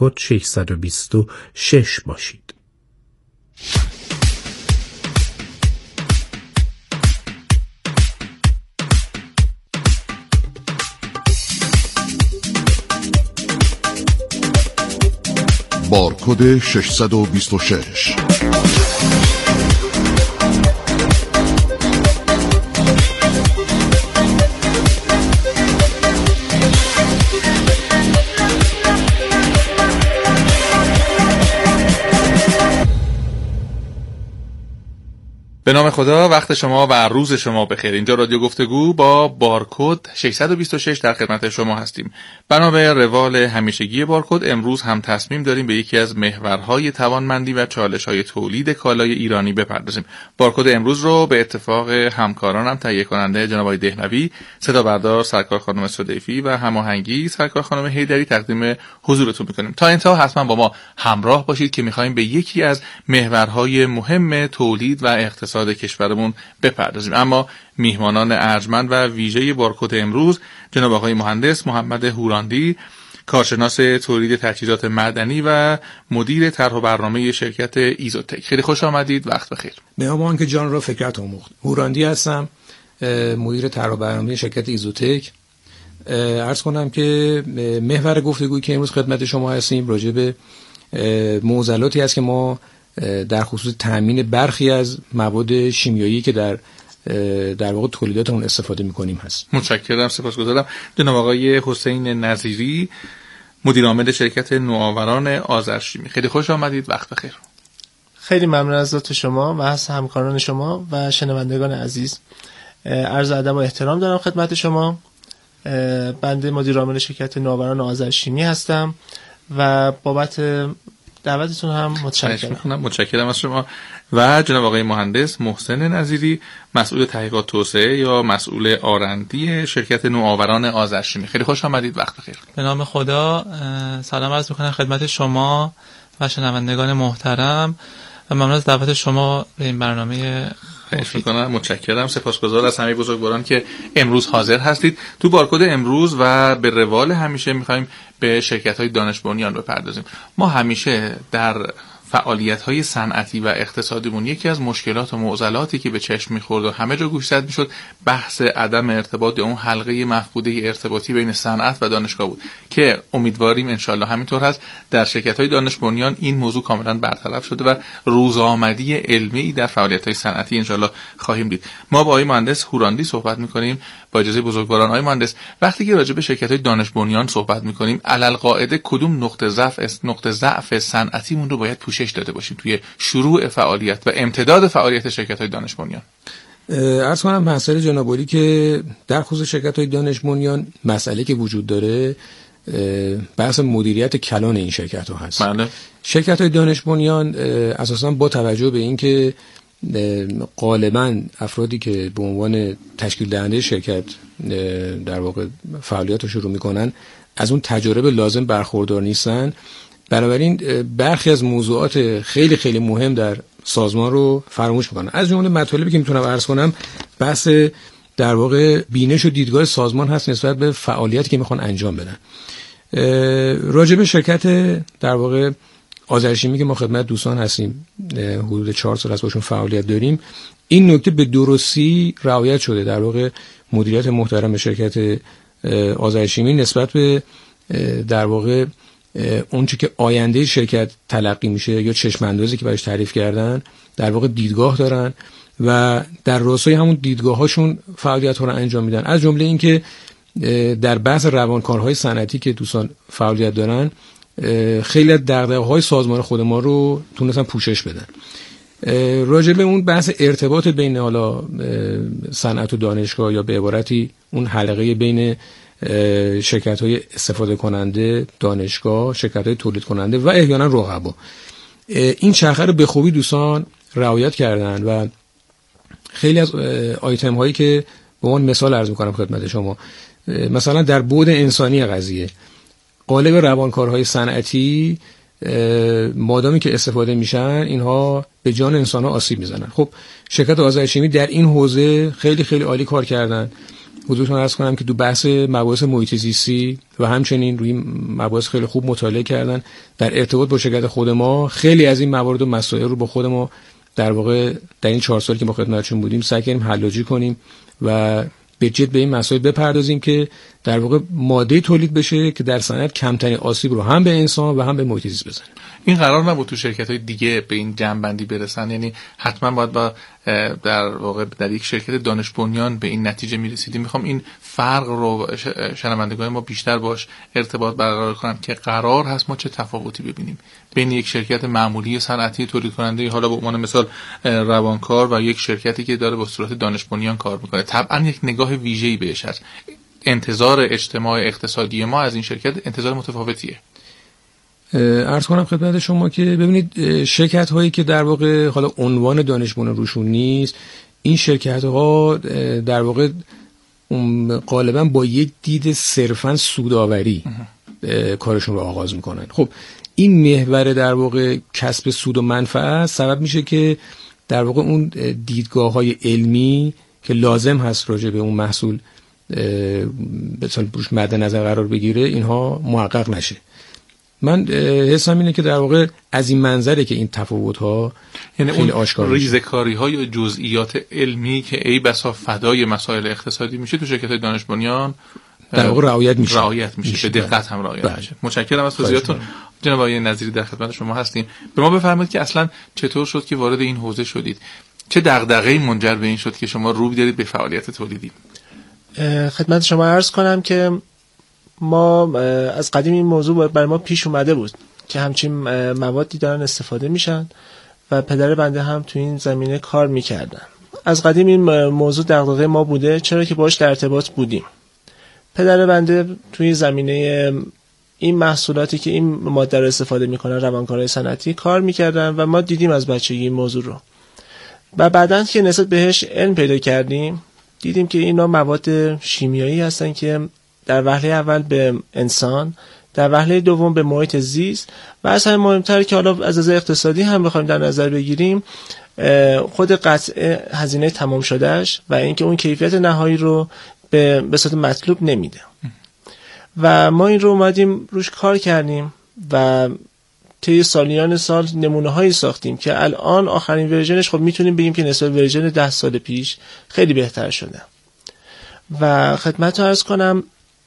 بارکد 626 باشید. بارکد 626. به نام خدا، وقت شما و روز شما بخیر. اینجا رادیو گفتگو با بارکد 626 در خدمت شما هستیم. بنا به روال همیشگی بارکد، امروز هم تصمیم داریم به یکی از محورهای توانمندی و چالش‌های تولید کالای ایرانی بپردازیم. بارکد امروز رو به اتفاق همکارانم تهیه کننده جناب آقای دهلوی، صدا بردار سرکار خانم صدیفی و هماهنگی سرکار خانم حیدری تقدیم حضورتون می‌کنیم. تا انتها حتما با ما همراه باشید که می‌خوایم به یکی از محورهای مهم تولید و اقتصاد کشورمون بپردازیم. اما میهمانان ارجمند و ویژه بارکد امروز جناب آقای مهندس محمد هوراندی، کارشناس تولید تجهیزات معدنی و مدیر طرح و برنامه شرکت ایزوتک. خیلی خوش آمدید، وقت بخیر. مهمان که جان را فکرت آموخت. هوراندی هستم، مدیر طرح و برنامه شرکت ایزوتک. عرض کنم که محور گفتگویی که امروز خدمت شما هستیم راجع به معضلاتی است که ما در خصوص تامین برخی از مواد شیمیایی که در واقع تولیداتمون استفاده می‌کنیم هست. متشکرم، سپاسگزارم. جناب آقای حسین نظیری، مدیر عامل شرکت نوآوران آذرشیمی. خیلی خوش آمدید، وقت بخیر. خیلی ممنون از لطف شما و از همکاران شما و شنوندگان عزیز. عرض ادب و احترام دارم خدمت شما. بنده مدیر عامل شرکت نوآوران آذرشیمی هستم و بابت دعوتتون هم متشکرم از شما. و جناب آقای مهندس محسن نظیری، مسئول تحقیقات توسعه یا مسئول آرندی شرکت نوآوران آذرشیمی. خیلی خوش آمدید، وقت بخیر. به نام خدا، سلام عرض می‌کنم خدمت شما و شنوندگان محترم و ممنون از دعوت شما به این برنامه. متشکرم، سپاسگزار از همه بزرگواران که امروز حاضر هستید. تو بارکد امروز و به روال همیشه می‌خوایم به شرکت‌های دانش بنیان بپردازیم. ما همیشه در فعالیت‌های صنعتی و اقتصادیمون یکی از مشکلات و معضلاتی که به چشم می‌خورد و همه جا گوشزد می‌شد بحث عدم ارتباط اون حلقه مفقوده ارتباطی بین صنعت و دانشگاه بود که امیدواریم انشالله همینطور هست. در شرکت‌های دانش بنیان این موضوع کاملا برطرف شده و روزآمدی علمی در فعالیت‌های صنعتی انشالله خواهیم دید. ما با آقای مهندس هوراندی صحبت می‌کنیم. با اجازه بزرگواران، آقای مهندس، وقتی که راجع به شرکت‌های دانش بنیان صحبت می‌کنیم، علل قاعده کدوم نقطه ضعف صنعتیمون رو باید پوشش داده باشیم توی شروع فعالیت و امتداد فعالیت شرکت‌های دانش بنیان؟ عرض کنم مسئله جناب عالی که در خصوص شرکت‌های دانش بنیان مسئله که وجود داره بحث مدیریت کلان این شرکت‌ها هست. بله. شرکت‌های دانش بنیان اساساً با توجه به اینکه غالباً افرادی که به عنوان تشکیل دهنده شرکت در واقع فعالیت رو شروع میکنن از اون تجارب لازم برخوردار نیستن، بنابراین برخی از موضوعات خیلی خیلی مهم در سازمان رو فراموش میکنن. از جمله مطالبی که میتونم عرض کنم بحث در واقع بینش و دیدگاه سازمان هست نسبت به فعالیتی که میخوان انجام بدن. راجب شرکت در واقع آذرشیمی که ما خدمت دوستان هستیم، حدود 4 سال از باشون فعالیت داریم، این نکته به درستی رعایت شده. در واقع مدیریت محترم شرکت آذرشیمی نسبت به در واقع اون چیزی که آینده شرکت تلقی میشه یا چشم اندازی که براش تعریف کردن، در واقع دیدگاه دارن و در راستای همون دیدگاه هاشون فعالیت ها رو انجام میدن. از جمله این که در بحث روانکارهای صنعتی که دوستان فعالیت دارن، خیلی از دغدغه‌های سازمان خود ما رو تونستن پوشش بدن. راجع به اون بحث ارتباط بین حالا صنعت و دانشگاه یا به عبارتی اون حلقه بین شرکت‌های استفاده کننده، دانشگاه، شرکت‌های تولید کننده و احیانا رقبا، این چرخه رو به خوبی دوستان رعایت کردن و خیلی از آیتم هایی که به عنوان مثال عرض می‌کنم خدمت شما، مثلا در بعد انسانی قضیه قالب روانکارهای صنعتی مادامی که استفاده میشن اینها به جان انسان‌ها آسیب میزنن. خب شرکت آذرشیمی در این حوزه خیلی خیلی عالی کار کردن حضورتون عرض کنم که تو بحث مباحث محیط زیستی و همچنین روی مباحث خیلی خوب مطالعه کردن. در ارتباط با شرکت خود ما خیلی از این موارد و مسائل رو با خود ما در واقع در این 4 سال که ما خدمتشون بودیم سعی کردیم حلاجی کنیم و به جد به این مسائل بپردازیم که در واقع ماده تولید بشه که در صنعت کمترین آسیب رو هم به انسان و هم به محیط زیست بزنه. این قرار نبود تو شرکت‌های دیگه به این جنبندی برسن؟ یعنی حتما باید با در واقع در یک شرکت دانش بنیان به این نتیجه میرسیدیم. میخوام این فرق رو شنوندگان ما بیشتر باش ارتباط برقرار کنم که قرار هست ما چه تفاوتی ببینیم بین یک شرکت معمولی صنعتی تولید کننده، حالا به عنوان مثال روانکار، و یک شرکتی که داره به صورت دانش بنیان کار میکنه. طبعا یک نگاه ویژه‌ای بهش هست. انتظار اجتماع اقتصادی ما از این شرکت انتظار متفاوتیه. عرض کنم خدمت شما که ببینید شرکت هایی که در واقع حالا عنوان دانش بنیان روشون نیست، این شرکت ها در واقع غالبا با یک دید صرفا سودآوری کارشون رو آغاز میکنن. خب این محور در واقع کسب سود و منفعت سبب میشه که در واقع اون دیدگاه های علمی که لازم هست راجع به اون محصول بتونه روش مد نظر قرار بگیره اینها محقق نشه. من حسم اینه که در واقع از این منظره که این تفاوت‌ها یعنی خیلی آشکار میشه. ریزکاری‌ها یا جزئیات علمی که ای بسا فدای مسائل اقتصادی میشه تو شرکت دانش بنیان در واقع رعایت میشه. به دقت هم رعایت میشه. متشکرم از توضیحاتتون. جناب آقای نظیری در خدمت شما هستیم. به ما بفرمایید که اصلا چطور شد که وارد این حوزه شدید؟ چه دغدغه‌ای منجر به این شد که شما رو بدید به فعالیت تولیدی؟ خدمت شما عرض کنم که ما از قدیم این موضوع برای ما پیش اومده بود که همچین موادی دارن استفاده میشن و پدر بنده هم تو این زمینه کار میکردن. از قدیم این موضوع دغدغه ما بوده، چرا که باش در ارتباط بودیم. پدر بنده توی زمینه این محصولاتی که این ماده رو استفاده میکنن روانکارای صنعتی کار میکردن و ما دیدیم از بچگی این موضوع رو و بعداً که نسبت بهش علم پیدا کردیم دیدیم که اینا مواد شیمیایی هستن که در وهله اول به انسان، در وهله دوم به محیط زیست و از همه مهمتر که حالا از نظر اقتصادی هم بخوایم در نظر بگیریم خود قطع هزینه تمام شدهش و اینکه اون کیفیت نهایی رو به صورت مطلوب نمیده. و ما این رو اومدیم روش کار کردیم و طی سالیان سال نمونه هایی ساختیم که الان آخرین ورژنش خب میتونیم بگیم که نسبت ورژن 10 سال پیش خیلی بهتر شده. و خدمت رو عرض کنم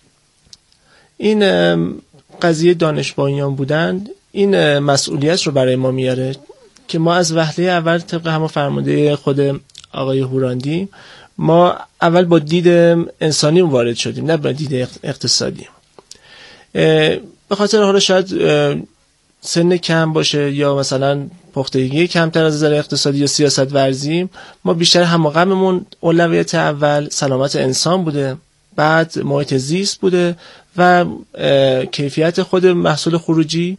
این قضیه دانش بنیان بودن این مسئولیت رو برای ما میاره که ما از وهله اول طبق همون فرمانده خود آقای هوراندی ما اول با دید انسانی وارد شدیم نه با دید اقتصادی. به خاطر حالا شاید سن کم باشه یا مثلا پختگی کمتر از نظر اقتصادی یا سیاست ورزی، ما بیشتر همغممون اولویت اول سلامت انسان بوده، بعد محیط زیست بوده و کیفیت خود محصول خروجی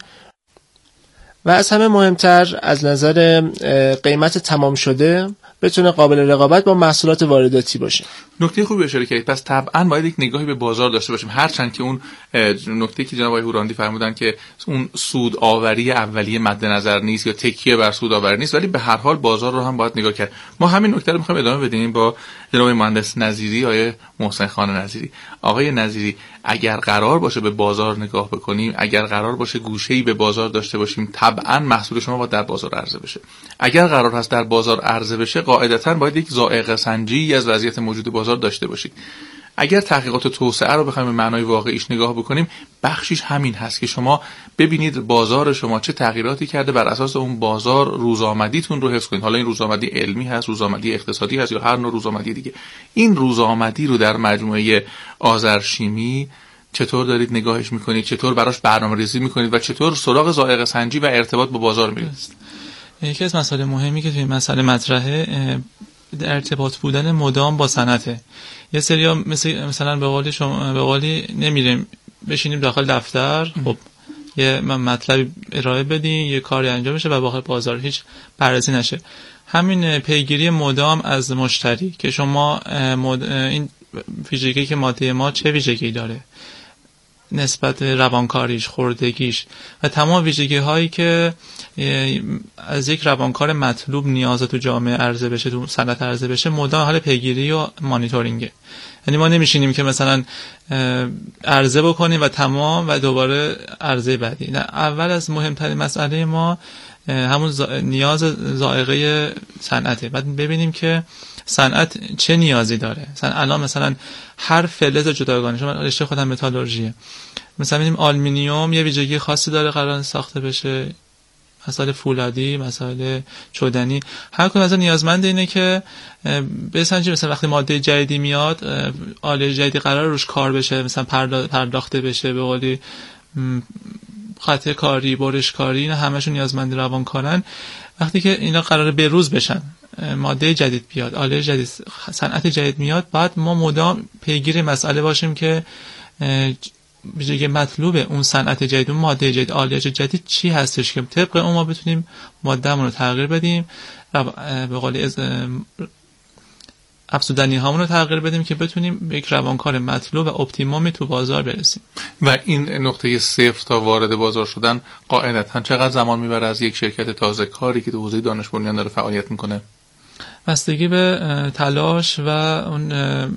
و از همه مهمتر از نظر قیمت تمام شده بتونه قابل رقابت با محصولات وارداتی باشه. نکته خوبی اشاره کردید. پس طبعا باید یک نگاهی به بازار داشته باشیم، هرچند که اون نکته که جناب آقای هوراندی فرمودن که اون سود آوری اولیه مد نظر نیست یا تکیه بر سود آوری نیست، ولی به هر حال بازار رو هم باید نگاه کرد. ما همین نکته رو می‌خوایم ادامه بدیم با جناب مهندس نظیری، آقای محسن خان نظیری. آقای نظیری، اگر قرار باشه به بازار نگاه بکنیم، اگر قرار باشه گوشه‌ای به بازار داشته باشیم، طبعا محصول شما باید در بازار عرضه بشه. اگر قرار هست در بازار عرضه بشه، قاعدتاً باید یک ذائقه سنجی از وضعیت موجود بازار داشته باشید. اگر تحقیقات توسعه رو بخوایم به معنای واقعیش نگاه بکنیم، بخشیش همین هست که شما ببینید بازار شما چه تغییراتی کرده، بر اساس اون بازار روزآمدیتون رو حفظ کنید. حالا این روزآمدی علمی هست، روزآمدی اقتصادی هست یا هر نوع روزآمدی دیگه. این روزآمدی رو در مجموعه آذرشیمی چطور دارید نگاهش میکنید، چطور براش برنامه‌ریزی میکنید و چطور سراغ ذائقه سنجی و ارتباط با بازار میرید؟ یکی از مسائل مهمی که توی مسئله مطرحه در ارتباط بودن مدام با صنعته. یه سریا مثلا به قولی نمیریم بشینیم داخل دفتر، خب یه مطلب ارائه بدیم، یه کاری انجام بشه و باقی بازار هیچ بررسی نشه. همین پیگیری مدام از مشتری که شما این ویژگی که ماده ما چه ویژگی داره، نسبت روانکاریش، خوردگیش و تمام ویژگی هایی که از یک روانکار مطلوب نیاز تو جامعه عرضه بشه، تو صنعت عرضه بشه، مدام حال پیگیری و مانیتورینگه. یعنی ما نمیشینیم که مثلا عرضه بکنیم و تمام و دوباره عرضه بعدی. نه، اول از مهمترین مسئله ما همون نیاز ذائقه صنعته. بعد ببینیم که صنعت چه نیازی داره. الان مثلا هر فلز جداگانه، من رشته خودم متالورژیه، مثلا ببینیم آلومینیوم یه ویژگی خاصی داره قرار ساخته بشه، مسائل فولادی، مسائل چدنی، هر کدوم از نیازمند اینه که بسنجیم مثلا وقتی ماده جدیدی میاد، آله جدیدی قرار روش کار بشه، مثلا پرداخته بشه، به قولی خط کاری، برش کاری، اینا همشون نیازمند روانکارن. وقتی که اینا قراره به روز بشن، ماده جدید بیاد، آله جدید، صنعت جدید میاد، بعد ما مدام پیگیر مسئله باشیم که ویژگی مطلوب اون صنعت جدید، اون ماده جدید، آله جدید چی هستش که طبق اون ما بتونیم مادهمون رو تغییر بدیم، به قولی افزودنی هامون رو تغییر بدیم که بتونیم به یک روانکار مطلوب و اپتیمومی تو بازار برسیم. و این نقطه صفر تا وارد بازار شدن قاعدتاً چقدر زمان میبره از یک شرکت تازه کاری که تو حوزه دانش بنیان داره فعالیت میکنه؟ بستگی به تلاش و اون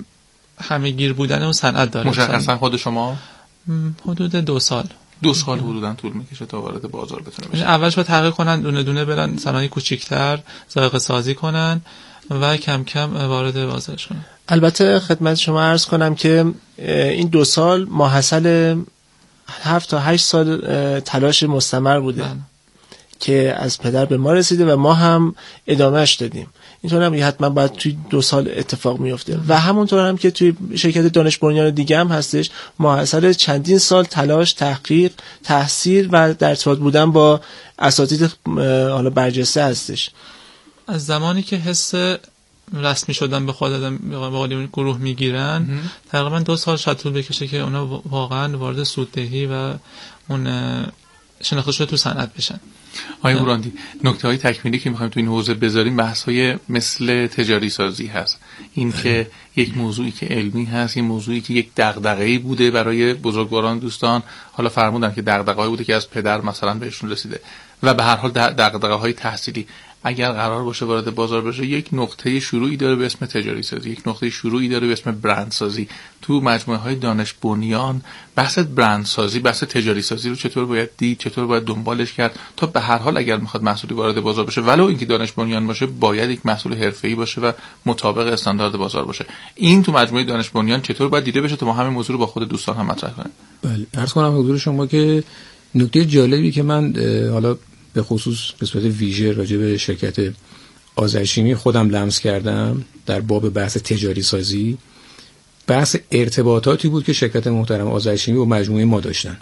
همه‌گیر بودن اون صنعت داره. مشخصاً خود شما حدود 2 سال. 2 سال حدوداً طول میکشه تا وارد بازار بتونه بشه. اولش باید تحقیق کنن، دونه دونه برن صنایع کوچیک‌تر ذائقه سازی کنن و کم کم وارد بازار شدن. البته خدمت شما عرض کنم که این 2 سال ماحصل 7 تا 8 سال تلاش مستمر بوده که از پدر به ما رسیده و ما هم ادامهش دادیم. اینطور هم حتما باید توی 2 سال اتفاق میفته و همونطور هم که توی شرکت دانش بنیان دیگه هم هستش، ماحصل چندین سال تلاش، تحقیق، تحصیل و در ارتباط بودن با اساتید حالا برجسته هستش. از زمانی که حس رسمی شدن به خود آدم به قول گروه میگیرن، تقریبا 2 سال شاید طول بکشه که اونا واقعا وارد سوددهی و اون شناخته شده تو صنعت بشن. آقای هوراندی، نکته‌های تکمیلی که می‌خوایم تو این حوزه بذاریم بحث‌های مثل تجاری سازی هست. این که یک موضوعی که علمی هست، این موضوعی که یک دغدغه‌ای بوده برای بزرگواران دوستان، حالا فرمودن که دغدغه‌ای بوده که از پدر مثلا بهشون رسیده و به هر حال دغدغه‌های تحصیلی اگر قرار باشه وارد بازار بشه، یک نقطه شروعی داره به اسم تجاری سازی، یک نقطه شروعی داره به اسم برندسازی. تو مجموعه‌های دانش بنیان بحث برندسازی، بحث تجاری سازی رو چطور باید دید، چطور باید دنبالش کرد تا به هر حال اگر میخواد محصولی وارد بازار بشه، ولو اینکه دانش بنیان باشه، باید یک محصول حرفه‌ای باشه و مطابق استاندارد بازار باشه. این تو مجموعه دانش بنیان چطور باید دیده بشه تا ما همین موضوع رو با خود دوستان هم مطرح کنیم؟ بله، عرض کنم حضور شما که نکته جالبی که من حالا به خصوص به صورت ویژه راجع به شرکت آذرشیمی خودم لمس کردم در باب بحث تجاری سازی، بحث ارتباطاتی بود که شرکت محترم آذرشیمی با مجموعه ما داشتن.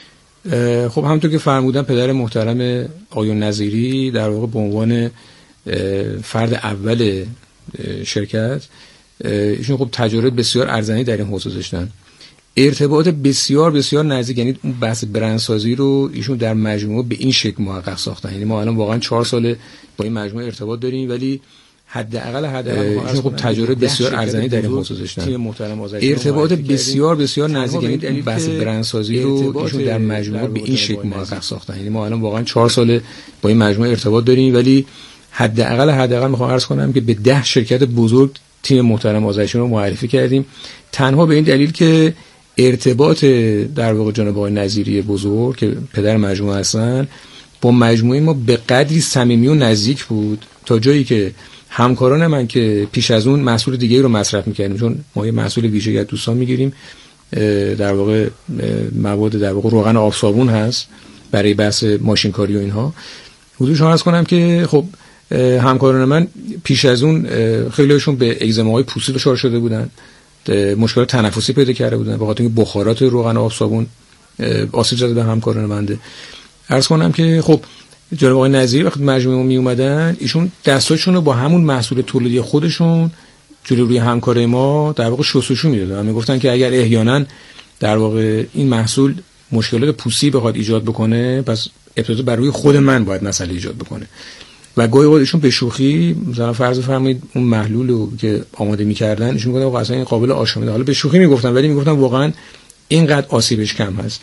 خب همونطور که فرمودن پدر محترم آقایون نظیری در واقع به عنوان فرد اول شرکت، ایشون خب تجارب بسیار ارزنی در این حوزه داشتن، ارتباط بسیار بسیار نزدیک، یعنی اون بحث برندسازی رو ایشون در مجموعه به این شکل محقق ساختن. یعنی ما الان واقعا 4 سال با این مجموعه ارتباط داریم، ولی حداقل ایشون خب تجارب بسیار ارزنی در این حوزه داشتن، ارتباط بسیار بسیار نزدیک، یعنی اون بحث برندسازی رو ایشون در مجموعه به این شکل محقق ساختن. یعنی ما الان واقعا 4 سال با این مجموعه ارتباط داریم، ولی حداقل میخوام عرض کنم که به 10 شرکت بزرگ تیم محترم آذرشیمی رو معرفی کردیم، تنها به این دلیل که ارتباط در واقع جناب آقای نظیری بزرگ که پدر مجموعه هستن با مجموعه ما به قدری صمیمی و نزدیک بود تا جایی که همکاران من که پیش از اون محصول دیگه رو مصرف می‌کردیم، چون ما یه محصول ویژه‌ای از دوستان می‌گیریم، در واقع مواد در واقع روغن آب صابون هست برای بحث ماشینکاری و اینها، حضورش عرض کنم که خب همکاران من پیش از اون خیلیشون به اگزماهای پوستی دچار شده بودن، مشکلات تنفسی پیدا کرده بودن به خاطر اینکه بخارات روغن آب صابون آسیب زده به همکاران منده. عرض کنم که خب جناب آقای نظیری وقتی مجموعه می اومدن، ایشون دستاشون رو با همون محصول تولیدی خودشون جلوی روی همکارای ما در واقع شستشو میدادن، میگفتن که اگر احیانا در واقع این محصول مشکلات پوستی بخواد ایجاد بکنه، پس ابتدا بر روی خود من باید مسئله ایجاد بکنه. و گاهی اوقات ایشون به شوخی مثلا فرض فرمایید اون محلول رو که آماده می‌کردن، ایشون میگفتن اصلا این قابل آشامیدن، حالا به شوخی میگفتن ولی میگفتن واقعا اینقدر آسیبش کم هست.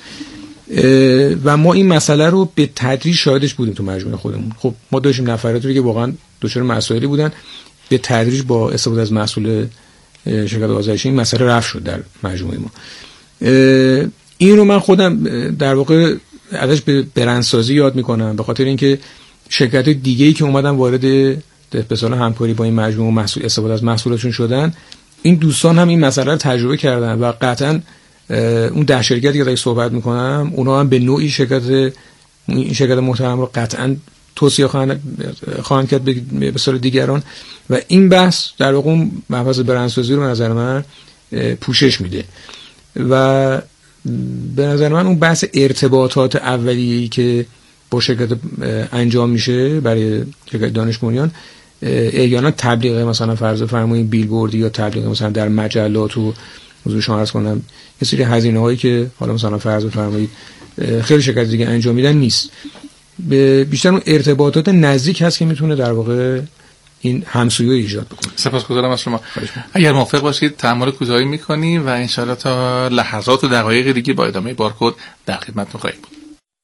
و ما این مسئله رو به تدریج شاهدش بودیم تو مجموعه خودمون. خب ما داشتیم نفراتی که واقعا دچار مسائلی بودن، به تدریج با استفاده از محصول شرکت آذرشی این مسئله رفع شد در مجموعه ما. این رو من خودم در واقع ازش به برندسازی یاد میکنم، به خاطر اینکه شرکت دیگه‌ای که اومدن وارد به اصطلاح همکاری با این مجموعه محصول استفاده از محصولاتشون شدن، این دوستان هم این مسئله رو تجربه کردن و قطعاً اون 10 شرکتی که دارم صحبت میکنم اونا هم به نوعی این شرکت محترم رو قطعاً توصیه خواهند کرد به سال دیگران و این بحث در واقع اون مبحث برندسازی رو به نظر من پوشش میده و به نظر من اون بحث ارتباطات اولیه‌ای که با شرکت انجام میشه برای شرکت دانش بنیان، احیانا تبلیغ مثلا فرض فرمایید بیلبوردی یا تبلیغ مثلا در مجلات و حضور شما عرض کنم یه سری هزینه هایی که حالا مثلا فرض فرمایید خیلی شرکت دیگه انجام میدن نیست، بیشتر اون ارتباطات نزدیک هست که میتونه در واقع این همسویی ایجاد بکنه. سپاسگزارم از شما. اگر موافق باشید تأمل کوتاهی می‌کنیم و ان شاءالله تا لحظات و دقایق دیگه با ادامه بارکد در خدمتتون خواهیم بود.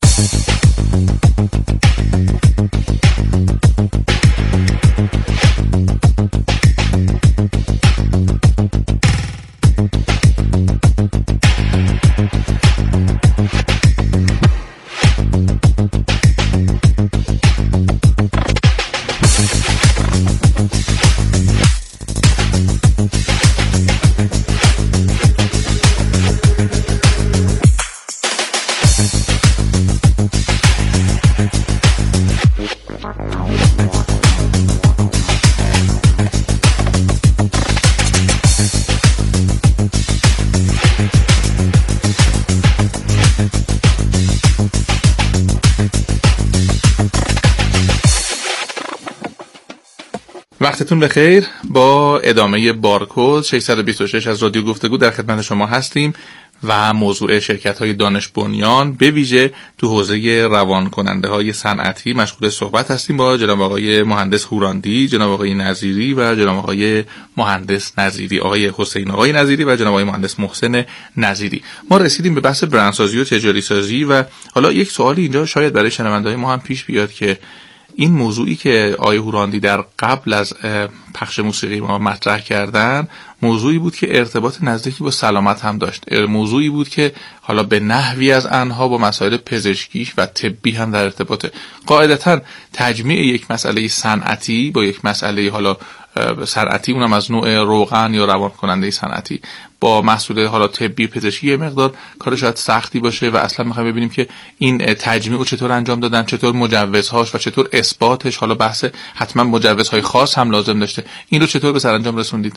وقتتون بخیر. با ادامه بارکد 626 از رادیو گفتگو در خدمت شما هستیم و موضوع شرکت‌های دانش بنیان به ویژه تو حوزه روان کننده های صنعتی مشغول صحبت هستیم با جناب آقای مهندس هوراندی، جناب آقای نظیری و جناب آقای مهندس نظیری، آقای حسین آقای نظیری و جناب آقای مهندس محسن نظیری. ما رسیدیم به بحث برندسازی و تجاری سازی و حالا یک سوالی اینجا شاید برای شنونده‌های ما هم پیش بیاد که این موضوعی که آقای هوراندی در قبل از پخش موسیقی ما مطرح کردن موضوعی بود که ارتباط نزدیکی با سلامت هم داشت، موضوعی بود که حالا به نحوی از آنها با مسائل پزشکی و طبی هم در ارتباطه. قاعدتاً تجمیع یک مسئله صنعتی با یک مسئله حالا صنعتی اونم از نوع روغن یا روان کننده صنعتی با محصول حالا طبی پزشکی یه مقدار کار شاید سختی باشه و اصلا می‌خوایم ببینیم که این تجمیع رو چطور انجام دادن، چطور مجوزهاش و چطور اثباتش، حالا بحث حتما مجوزهای خاص هم لازم داشته، این رو چطور به سرانجام رسوندید؟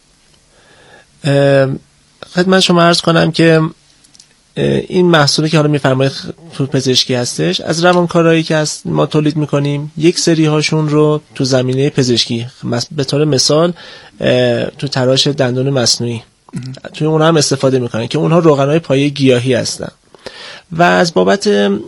خدمت شما عرض کنم که این محصولی که حالا می‌فرمایید تو پزشکی هستش، از روانکارایی که ما تولید می‌کنیم یک سری هاشون رو تو زمینه پزشکی به طور مثال تو تراش دندون مصنوعی توی اونها هم استفاده می‌کنن که اونها روغن‌های پایه گیاهی هستن و از بابت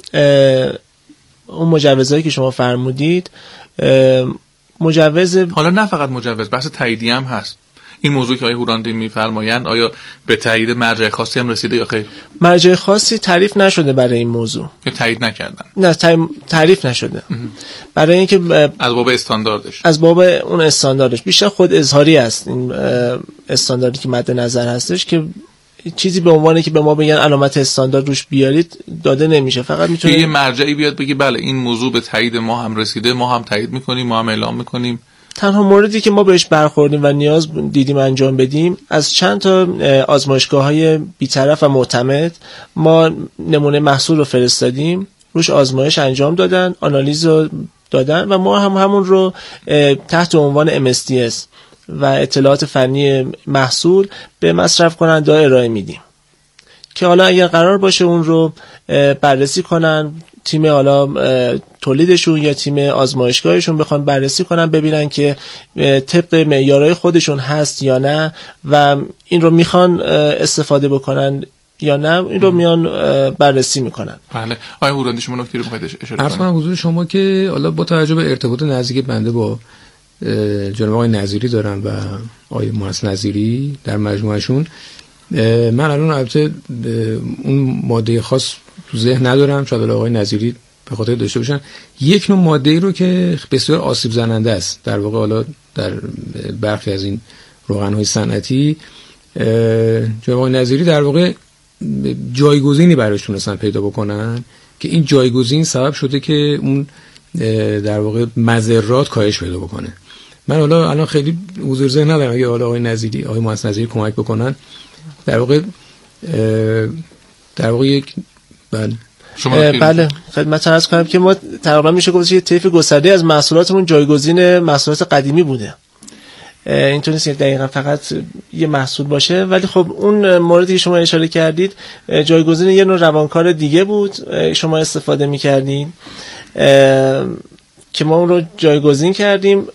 اون مجوزایی که شما فرمودید مجوز، حالا نه فقط مجوز، بحث تاییدی هم هست. این موضوع که آقای هوراندی می‌فرمایند آیا به تایید مرجع خاصی هم رسیده یا خیر؟ مرجع خاصی تعریف نشده برای این موضوع. که تایید نکردن؟ نه تعریف نشده. برای اینکه از باب استانداردش، از باب اون استانداردش بیشتر خود اظهاری است. این استانداردی که مد نظر هستش که چیزی به عنوانی که به ما بگن علامت استاندارد روش بیارید داده نمیشه، فقط میتونه یه مرجعی بیاد بگه بله این موضوع به تایید ما هم رسیده، ما هم تایید میکنیم، ما هم اعلام میکنیم. تنها موردی که ما بهش برخوردیم و نیاز دیدیم انجام بدیم، از چند تا آزمایشگاه‌های بی‌طرف و معتمد ما نمونه محصول رو فرستادیم، روش آزمایش انجام دادن، آنالیز رو دادن و ما هم همون رو تحت عنوان MSDS و اطلاعات فنی محصول به مصرف کننده ارائه میدیم که حالا اگر قرار باشه اون رو بررسی کنن، تیم حالا تولیدشون یا تیم آزمایشگاهشون بخوان بررسی کنن ببینن که طبق معیارهای خودشون هست یا نه و این رو میخوان استفاده بکنن یا نه، این رو میان بررسی میکنن. بله. آقای هوراندی شما نکته رو میخواید اشاره کنید؟ اصلا حضور شما که حالا با توجه به ارتباط نزدیک بنده با جناب آقای نظیری دارم و آقای مهندس نظیری در مجموعهشون، من الان البته اون ماده خاص تو ذهن ندارم، شاید آقای نظیری به خاطر داشته باشن، یک نوع ماده‌ای رو که بسیار آسیب زننده است در واقع، حالا در برخی از این روغن‌های صنعتی، جناب آقای نظیری در واقع جایگزینی براش تونستن پیدا بکنن که این جایگزین سبب شده که اون در واقع مضرات کاهش پیدا بکنه. من حالا الان خیلی حضور ذهن ندارم، اگه حالا آقای نظیری، آقای مهندس نظیری کمک بکنن در واقع یک بله خدمت عرض کنم که ما تقریبا میشه گفت یه طیف گسترده از محصولاتمون جایگزین محصولات قدیمی بوده. اینطور نیست که دقیقا فقط یه محصول باشه، ولی خب اون موردی که شما اشاره کردید جایگزین یه نوع روانکار دیگه بود شما استفاده می‌کردین که ما اون رو جایگزین کردیم.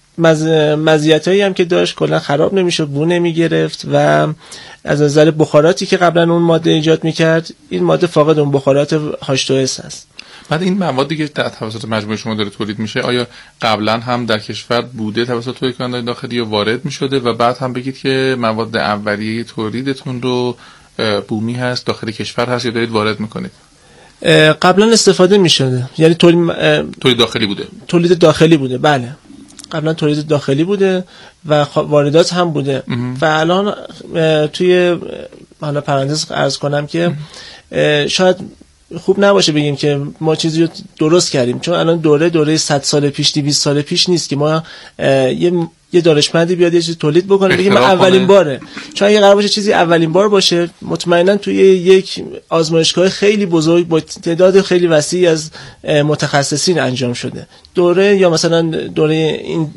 مزیتایی هم که داشت، کلا خراب نمیشد، بو نمیگرفت و از نظر بخاراتی که قبلا اون ماده ایجاد میکرد این ماده فاقد اون بخارات H2S هست. بعد این موادی که در توسط مجموعه شما داره تولید میشه آیا قبلا هم در کشور بوده توسط تولید کنندگان داخلی یا وارد میشده؟ و بعد هم بگید که مواد اولیه تولیدتون رو بومی هست، داخل کشور هست یا دارید وارد میکنید؟ قبلا استفاده میشده، یعنی تولید داخلی بوده. تولید داخلی بوده، بله قبلا تولید داخلی بوده و واردات هم بوده. و الان توی حالا پرانتز عرض کنم که شاید خوب نباشه بگیم که ما چیزی رو درست کردیم، چون الان دوره 100 سال پیش 200 سال پیش نیست که ما یه دانشمندی بیاد یه چیزی تولید بکنه بگیم اولین باره. چون اگه قرار باشه چیزی اولین بار باشه مطمئنا توی یک آزمایشگاه خیلی بزرگ با تعداد خیلی وسیعی از متخصصین انجام شده. دوره یا مثلا دوره این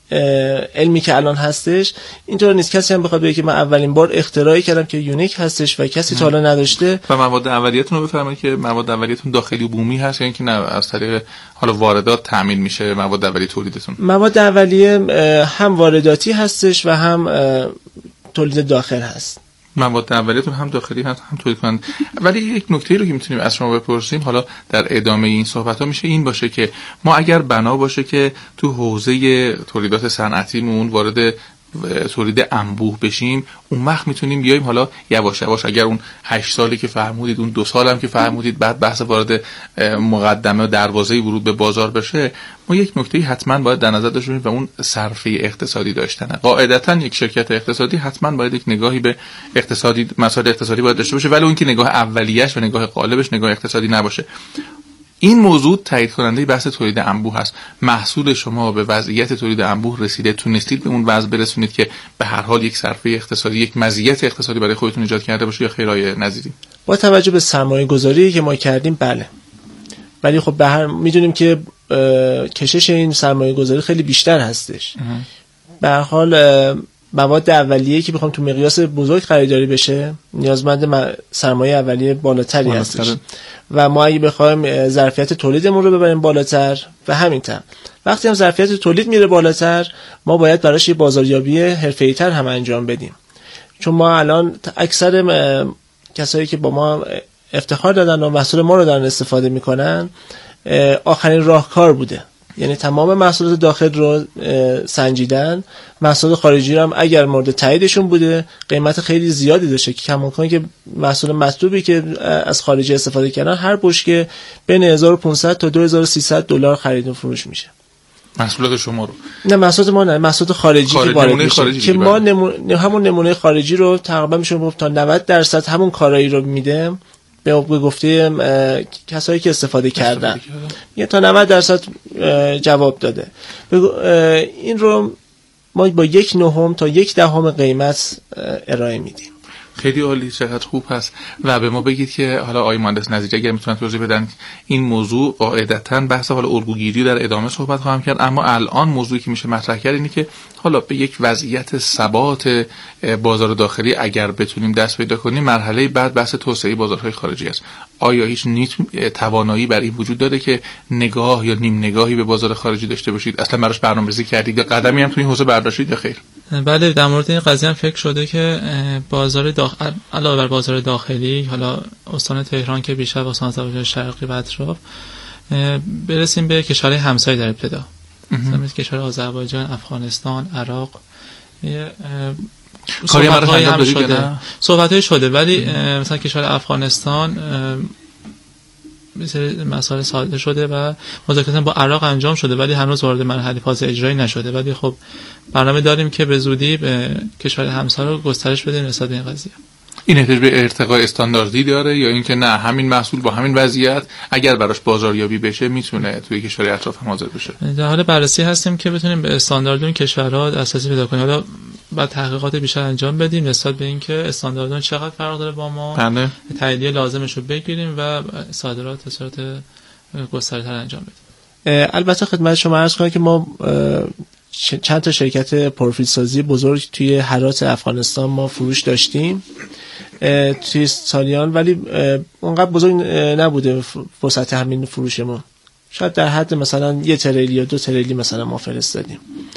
علمی که الان هستش اینطور نیست کسی هم بخواد بگه که من اولین بار اختراعی کردم که یونیک هستش و کسی تا حالا نداشته. و مواد اولیه‌تون رو بفرمایید که مواد اولیه‌تون داخلی و بومی هست یا اینکه نه از طریق حالا واردات تامین میشه مواد اولیه تولیدتون؟ مواد اولیه هم وارداتی هستش و هم تولید داخل هست. مواد اولیه‌تون هم داخلی هست هم تولید کنند. ولی یک نکته رو که میتونیم از شما بپرسیم حالا در ادامه این صحبت‌ها میشه این باشه که ما اگر بنا باشه که تو حوزه تولیدات صنعتیمون وارد تولید انبوه بشیم، اون وقت میتونیم بیایم حالا یواش یواش اگر اون 8 سالی که فرمودید، اون 2 سال هم که فرمودید، بعد بحث وارد مقدمه و دروازه ورود به بازار بشه، ما یک نکته حتما باید در نظر داشته باشیم و اون صرفه اقتصادی داشتنه. قاعدتا یک شرکت اقتصادی حتما باید یک نگاهی به اقتصادی، مسائل اقتصادی باید داشته باشه، ولی اون که نگاه اولیه‌اش و نگاه غالبش نگاه اقتصادی نباشه. این موضوع تایید کننده بحث تولید انبوه هست. محصول شما به وضعیت تولید انبوه رسیده، تونستید به اون وضع برسونید که به هر حال یک صرفه اقتصادی، یک مزیت اقتصادی برای خودتون ایجاد کرده باشه یا خیرای نظیری؟ با توجه به سرمایه گذاری که ما کردیم بله، ولی خب به هر میدونیم که کشش این سرمایه گذاری خیلی بیشتر هستش. به هر حال مواد اولیه که بخوام تو مقیاس بزرگ خریداری بشه نیازمند سرمایه اولیه بالاتری هستش و ما اگه بخوایم ظرفیت تولیدمون رو ببریم بالاتر و همینطور وقتی هم ظرفیت تولید میره بالاتر ما باید براش یه بازاریابی حرفه‌ای‌تر هم انجام بدیم. چون ما الان اکثر کسایی که با ما افتخار دادن و محصول ما رو دارن استفاده میکنن آخرین راهکار بوده، یعنی تمام محصولات داخل رو سنجیدن، محصولات خارجی رو هم اگر مورد تاییدشون بوده قیمت خیلی زیادی داشته که کماکان که محصول مطلوبی که از خارجی استفاده کردن هر بشکه بین 1500 تا 2300 دلار خرید و فروش میشه. محصولات شما رو؟ نه محصولات ما نه، محصولات خارجی که وارد میشه که ما همون نمونه خارجی رو تقریبا میشه گفت تا 90% همون کارایی رو میده به گفته کسایی که استفاده کردن یه تا 90% جواب داده. این رو ما با 1/9 تا 1/10 قیمت ارائه میدیم. خیلی عالی، چقدر خوب هست. و به ما بگید که حالا آقای مهندس نظیری اگر میتونن توضیح بدن این موضوع قاعدتاً بحث حالا الگوگیری در ادامه صحبت خواهم کرد، اما الان موضوعی که میشه مطرح کرد اینه که حالا به یک وضعیت ثبات بازار داخلی اگر بتونیم دست پیدا کنیم، مرحله بعد بحث توسعه بازارهای خارجی است. آیا هیچ توانایی برای این وجود داره که نگاه یا نیم نگاهی به بازار خارجی داشته باشید؟ اصلا براش برنامه‌ریزی کردید یا قدمی هم تو این حوزه برداشتید یا خیر؟ بله، در مورد این قضیه هم فکر شده که علاوه بر بازار داخلی، حالا استان تهران که بیشتر با استان شرقی و اطراف، برسیم به کشورهای همسایه در ابتدا، مثلا کشور آذربایجان، افغانستان، عراق. صحبت‌های هم شده، صحبت‌های شده، ولی مثلا کشور افغانستان مسائل صادر شده و مذاکرات با عراق انجام شده، ولی هنوز وارد مرحله فاز اجرایی نشده. ولی خب برنامه داریم که به زودی به کشور همسایه رو گسترش بدیم نسبت به این قضیه. این احتیاج به ارتقاء استانداردی داره یا اینکه نه همین محصول با همین وضعیت اگر براش بازاریابی بشه میتونه توی کشور اطراف هم حاضر بشه؟ در حال بررسی هستیم که بتونیم به استاندارد اون کشورها دسترسی پیدا کنیم. حالا بعد تحقیقات بیشتر انجام بدیم نسبت به اینکه استانداردون چقدر فرق داره با ما، تاییدیه لازمش رو بگیریم و صادرات به صورت گسترده‌تر انجام بدیم. البته خدمت شما عرض کنم که ما چند تا شرکت پروفیل بزرگ توی هرات افغانستان ما فروش داشتیم توی سالیان، ولی اونقدر بزرگ نبوده فرصت همین فروش ما. شاید در حد مثلا 1 تریلی یا 2 تریلی مثلا ما فرستادیم.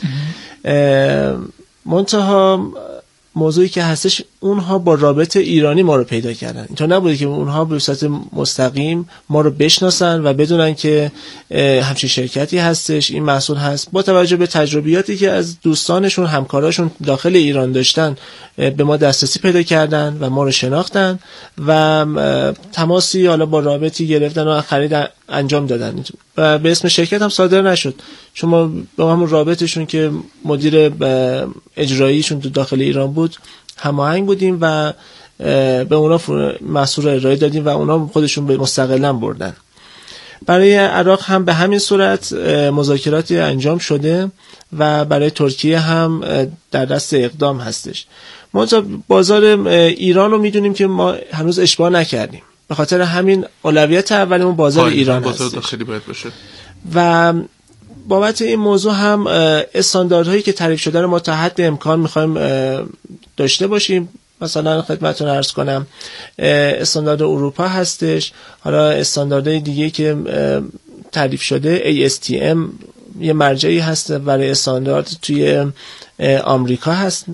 منتها موضوعی که هستش اونها با رابط ایرانی ما رو پیدا کردن. اینطور نبوده که اونها به صورت مستقیم ما رو بشناسن و بدونن که همچین شرکتی هستش، این محصول هست. با توجه به تجربیاتی که از دوستانشون، همکاراشون داخل ایران داشتن به ما دسترسی پیدا کردن و ما رو شناختن و تماسی حالا با رابطی گرفتن و خرید انجام دادن و به اسم شرکت هم صادر نشد. شما با همون رابطشون که مدیر اجراییشون تو داخل ایران بود هماهنگ بودیم و به اونا محصول ارائه دادیم و اونا خودشون به مستقلا بردن. برای عراق هم به همین صورت مذاکراتی انجام شده و برای ترکیه هم در دست اقدام هستش. ما بازار ایران رو میدونیم که ما هنوز اشباع نکردیم، به خاطر همین اولویت اولمون بازار ایران هست. بازار داخلی باید باشه. و بابت این موضوع هم استانداردهایی که تعریف شده رو ما تا حد امکان میخوایم داشته باشیم. مثلا خدمتتون عرض کنم استاندارد اروپا هستش، حالا استانداردهای دیگه که تعریف شده ASTM یه مرجعی هست برای استاندارد توی آمریکا هست.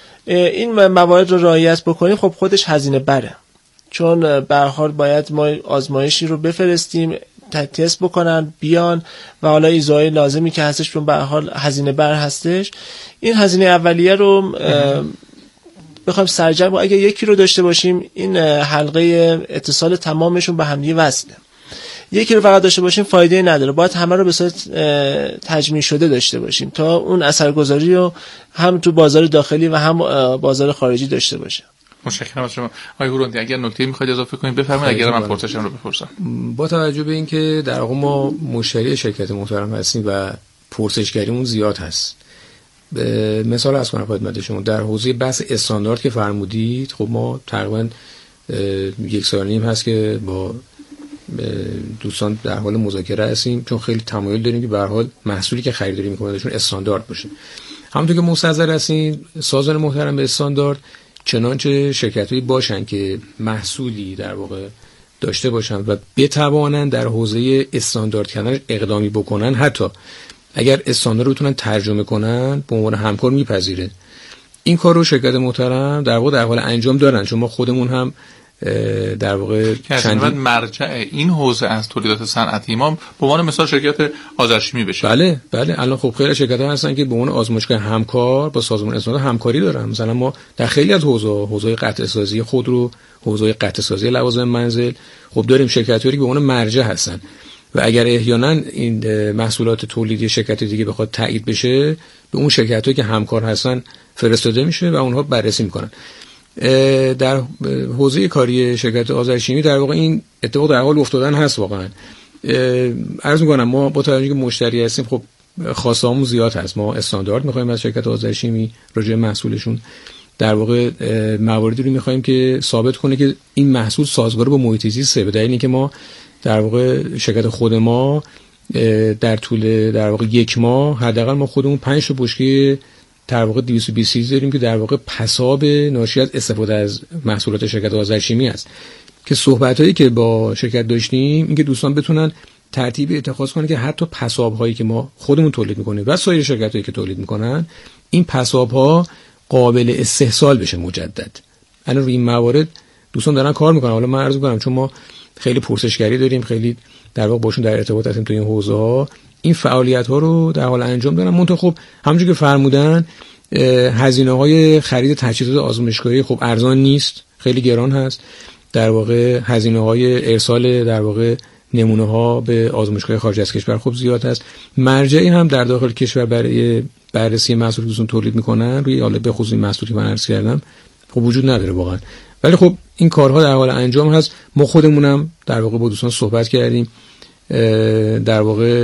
این موارد رو رعایت بکنیم خب خودش هزینه بره، چون به هر حال باید ما آزمایشی رو بفرستیم تست بکنن بیان و حالا ایزای لازمی که هستش چون به هر حال هزینه بر هستش. این هزینه اولیه رو بخوایم سرجم اگه یکی رو داشته باشیم این حلقه اتصال تمامشون به هم دیگه وصله. یکی رو فقط داشته باشیم فایده نداره، باید همه رو به صورت تجمیع شده داشته باشیم تا اون اثرگذاری رو هم تو بازار داخلی و هم بازار خارجی داشته باشه. متشکرم از شما. آقای هوروندی اگر نکته می‌خواید اضافه کنید بفرمایید، اگر من پرسشم رو بپرسم. با توجه به اینکه در واقع ما مشتری شرکت محترم هستیم و پرسشگریمون زیاد هست، مثال از کنم خدمت شما در حوزه بحث استاندارد که فرمودید، خب ما تقریبا 1.5 سال هست که با دوستان در حال مذاکره هستیم، چون خیلی تمایل داریم که به هر حال محصولی که خریداری می‌کنیم چون استاندارد باشه. همونطور که مستحضر هستیم سازمان محترم به استاندارد چنانچه شرکت‌هایی باشن که محصولی در واقع داشته باشن و بتوانن در حوزه استاندارد کردن اقدامی بکنن، حتی اگر استاندارد رو بتونن ترجمه کنن به عنوان همکار میپذیره. این کار رو شرکت محترم در واقع در حال انجام دارن، چون ما خودمون هم در واقع چندین مرجع این حوزه از تولیدات صنعتی ما به عنوان مثال شرکت آذرشیمی بشه. بله الان خب خیلی شرکت‌ها هستن که به عنوان آزمایشگاه همکار با سازمان استاندارد همکاری دارن. مثلا ما در خیلی از حوزه قطع سازی خودرو، حوزه قطع سازی لوازم منزل خب داریم شرکت‌هایی که به عنوان مرجع هستن و اگر احیانا این محصولات تولیدی شرکت دیگه بخواد تایید بشه به اون شرکت‌هایی که همکار هستن فرستاده میشه و اونها بررسی میکنن. در حوزه کاری شرکت آذرشیمی در واقع این اتفاق در حال افتادن هست. واقعا عرض میکنم ما با توجه که مشتری هستیم خب خواسته‌هامون زیاد هست، ما استاندارد میخوایم از شرکت آذرشیمی راجع به محصولشون، در واقع مواردی رو میخوایم که ثابت کنه که این محصول سازگار با محیط زیسته. به دلیل اینکه ما در واقع شرکت خود ما در طول در واقع 1 ماه حداقل ما خودمون 5 تا بشکه در واقع 220 داریم که در واقع پساب ناشی از استفاده از محصولات شرکت آذرشیمی است. که صحبتایی که با شرکت داشتیم اینکه دوستان بتونن ترتیبی اتخاذ کنن که حتی پساب‌هایی که ما خودمون تولید می‌کنیم و سایر شرکتایی که تولید می‌کنن این پساب‌ها قابل استحصال بشه مجدد. الان روی این موارد دوستان دارن کار می‌کنن. حالا من عرض می‌کنم چون ما خیلی پرسشگری داریم، خیلی در واقع باشون در ارتباط هستیم تو این حوزه‌ها، این فعالیت‌ها رو در حال انجام دادن. منتها خب همونجوری که فرمودن هزینه‌های خرید تجهیزات آزمایشگاهی خب ارزان نیست، خیلی گران هست. در واقع هزینه‌های ارسال در واقع نمونه ها به آزمایشگاه خارج از کشور خب زیاد هست. مرجعی هم در داخل کشور برای بررسی محصولی که دوستان تولید میکنن روی حالا به خصوص محصولی من عرض کردم خب وجود نداره واقعا. ولی خب این کارها در حال انجام هست. ما خودمونم در واقع با دوستان صحبت کردیم، در واقع